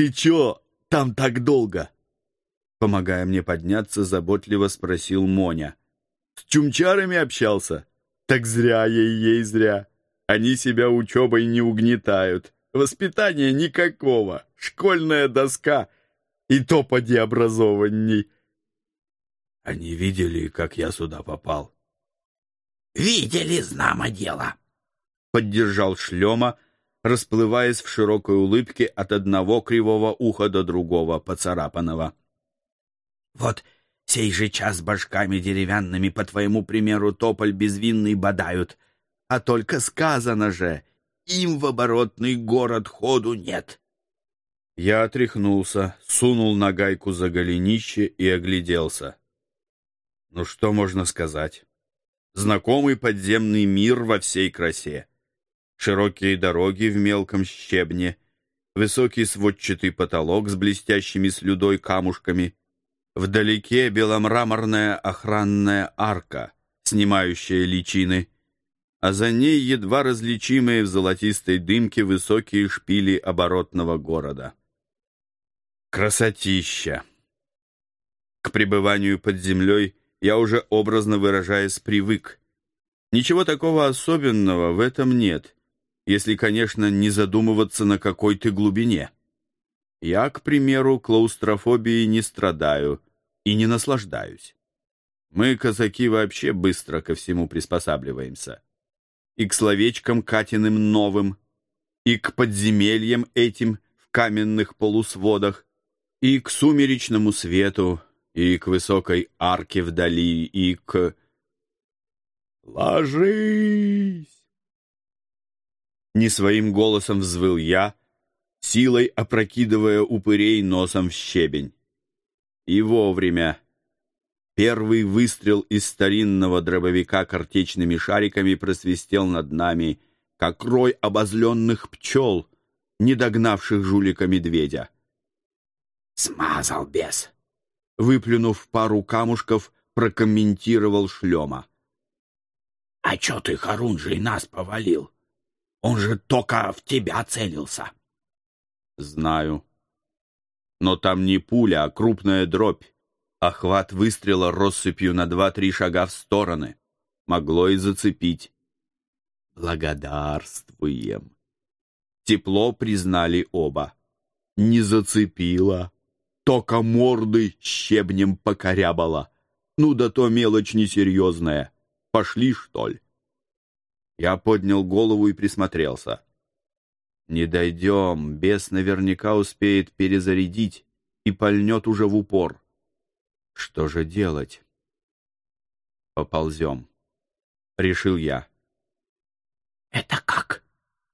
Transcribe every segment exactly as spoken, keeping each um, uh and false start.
«Ты чё там так долго?» Помогая мне подняться, заботливо спросил Моня. «С чумчарами общался? Так зря ей-ей зря. Они себя учебой не угнетают. Воспитания никакого. Школьная доска. И то поди образованней». «Они видели, как я сюда попал?» «Видели, знамо дело», — поддержал Шлема, расплываясь в широкой улыбке от одного кривого уха до другого поцарапанного. «Вот сей же час башками деревянными, по твоему примеру, тополь безвинный бодают. А только сказано же, им в оборотный город ходу нет». Я отряхнулся, сунул нагайку за голенище и огляделся. Ну что можно сказать? Знакомый подземный мир во всей красе. Широкие дороги в мелком щебне, высокий сводчатый потолок с блестящими слюдой камушками, вдалеке беломраморная охранная арка, снимающая личины, а за ней едва различимые в золотистой дымке высокие шпили оборотного города. Красотища! К пребыванию под землей я уже, образно выражаясь, привык. Ничего такого особенного в этом нет, если, конечно, не задумываться, на какой ты глубине. Я, к примеру, клаустрофобией не страдаю и не наслаждаюсь. Мы, казаки, вообще быстро ко всему приспосабливаемся. И к словечкам Катиным новым, и к подземельям этим в каменных полусводах, и к сумеречному свету, и к высокой арке вдали, и к... «Ложись!» Не своим голосом взвыл я, силой опрокидывая упырей носом в щебень. И вовремя. Первый выстрел из старинного дробовика картечными шариками просвистел над нами, как рой обозленных пчел, не догнавших жулика-медведя. «Смазал бес!» Выплюнув пару камушков, прокомментировал Шлема. «А чё ты, Харунжий, нас повалил? Он же только в тебя целился». «Знаю. Но там не пуля, а крупная дробь. Охват выстрела россыпью на два-три шага в стороны. Могло и зацепить». «Благодарствуем». Тепло признали оба. «Не зацепило. Только мордой щебнем покорябала. Ну да то мелочь несерьезная. Пошли, что ли?» Я поднял голову и присмотрелся. «Не дойдем, бес наверняка успеет перезарядить и пальнет уже в упор. Что же делать?» «Поползем», — решил я. «Это как?»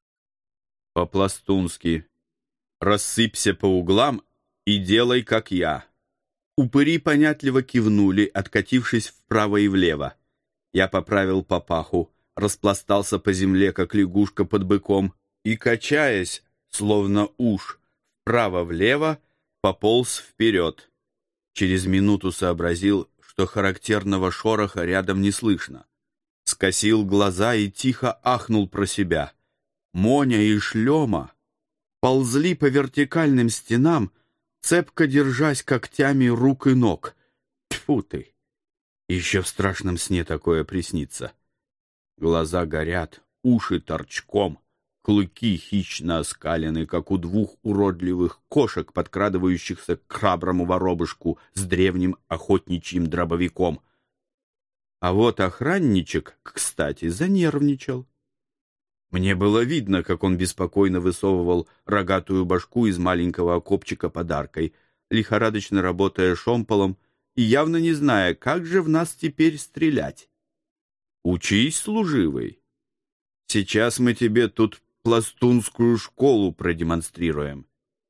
«По-пластунски. Рассыпься по углам и делай, как я». Упыри понятливо кивнули, откатившись вправо и влево. Я поправил папаху, распластался по земле, как лягушка под быком, и, качаясь, словно уж, вправо-влево, пополз вперед. Через минуту сообразил, что характерного шороха рядом не слышно. Скосил глаза и тихо ахнул про себя. Моня и Шлема ползли по вертикальным стенам, цепко держась когтями рук и ног. Тьфу ты! Еще в страшном сне такое приснится. Глаза горят, уши торчком, клыки хищно оскалены, как у двух уродливых кошек, подкрадывающихся к храброму воробушку с древним охотничьим дробовиком. А вот охранничек, кстати, занервничал. Мне было видно, как он беспокойно высовывал рогатую башку из маленького окопчика подаркой, лихорадочно работая шомполом и явно не зная, как же в нас теперь стрелять. «Учись, служивый. Сейчас мы тебе тут пластунскую школу продемонстрируем».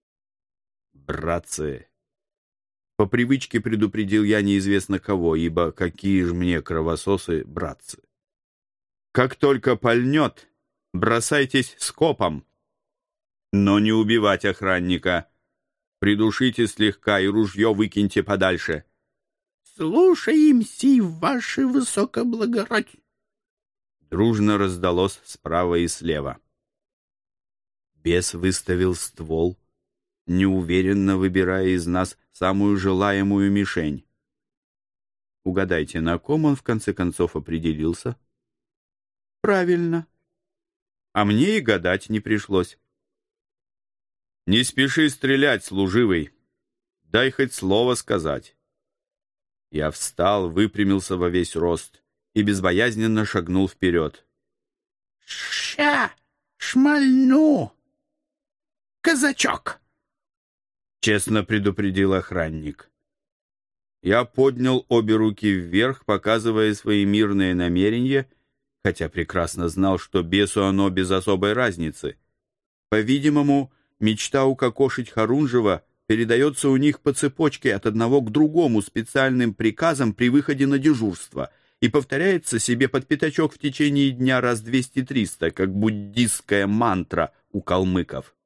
«Братцы!» По привычке предупредил я неизвестно кого, ибо какие ж мне кровососы братцы. «Как только пальнет, бросайтесь скопом, но не убивать охранника. Придушите слегка и ружье выкиньте подальше». «Слушаемся, ваше высокоблагородие!» Дружно раздалось справа и слева. Бес выставил ствол, неуверенно выбирая из нас самую желаемую мишень. Угадайте, на ком он в конце концов определился? Правильно. А мне и гадать не пришлось. Не спеши стрелять, служивый. Дай хоть слово сказать. Я встал, выпрямился во весь рост и безбоязненно шагнул вперед. «Ща шмальну, казачок!» — честно предупредил охранник. Я поднял обе руки вверх, показывая свои мирные намерения, хотя прекрасно знал, что бесу оно без особой разницы. По-видимому, мечта укокошить Харунжева передается у них по цепочке от одного к другому специальным приказом при выходе на дежурство и повторяется себе под пятачок в течение дня раз двести-триста, как буддистская мантра у калмыков.